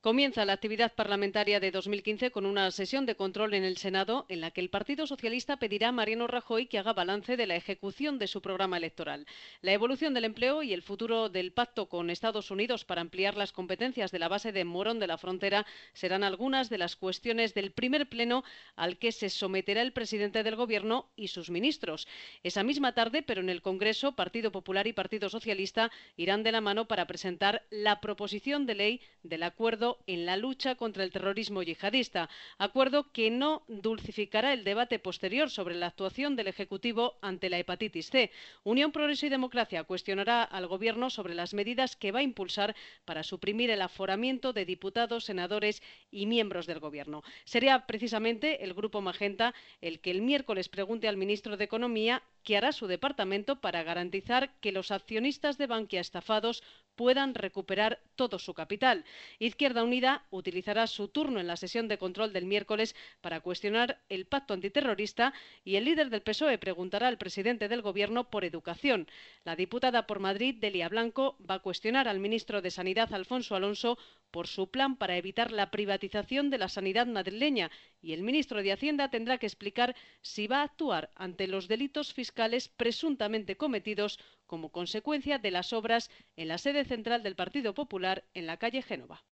Comienza la actividad parlamentaria de 2015 con una sesión de control en el Senado en la que el Partido Socialista pedirá a Mariano Rajoy que haga balance de la ejecución de su programa electoral. La evolución del empleo y el futuro del pacto con Estados Unidos para ampliar las competencias de la base de Morón de la Frontera serán algunas de las cuestiones del primer pleno al que se someterá el presidente del Gobierno y sus ministros. Esa misma tarde, pero en el Congreso, Partido Popular y Partido Socialista irán de la mano para presentar la proposición de ley del acuerdo en la lucha contra el terrorismo yihadista, acuerdo que no dulcificará el debate posterior sobre la actuación del Ejecutivo ante la hepatitis C. Unión, Progreso y Democracia cuestionará al Gobierno sobre las medidas que va a impulsar para suprimir el aforamiento de diputados, senadores y miembros del Gobierno. Sería precisamente el Grupo Magenta el que el miércoles pregunte al ministro de Economía qué hará su departamento para garantizar que los accionistas de Bankia estafados puedan recuperar todo su capital. Izquierda Unida utilizará su turno en la sesión de control del miércoles para cuestionar el pacto antiterrorista y el líder del PSOE preguntará al presidente del Gobierno por educación. La diputada por Madrid, Delia Blanco, va a cuestionar al ministro de Sanidad, Alfonso Alonso, por su plan para evitar la privatización de la sanidad madrileña y el ministro de Hacienda tendrá que explicar si va a actuar ante los delitos fiscales presuntamente cometidos como consecuencia de las obras en la sede central del Partido Popular en la calle Génova.